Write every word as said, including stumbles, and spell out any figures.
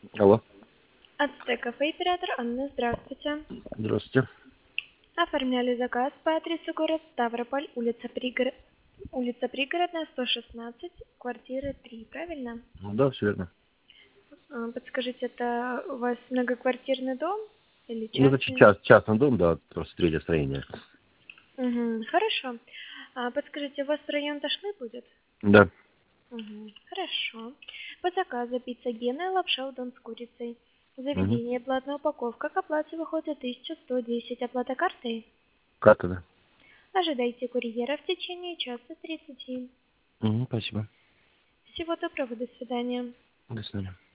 Алло. Ацтек кафе оператор Анна, здравствуйте. Здравствуйте. Оформляли заказ по адресу город Ставрополь, улица, Пригор... улица Пригородная, сто шестнадцать, квартира три, правильно? Ну да, все верно. А, Подскажите, это у вас многоквартирный дом или Ну, это ч- частный? час, частный дом, да, просто третье строение. Угу, хорошо. А, подскажите, у вас район Ташлы будет? Да. Угу, хорошо. По заказу пицца Гена, лапша удон с курицей. Угу. Заведение, платная упаковка, к оплате выходит тысяча сто десять, оплата картой. Карта, да. Ожидайте курьера в течение часа тридцати. Угу, спасибо. Всего доброго, до свидания. До свидания.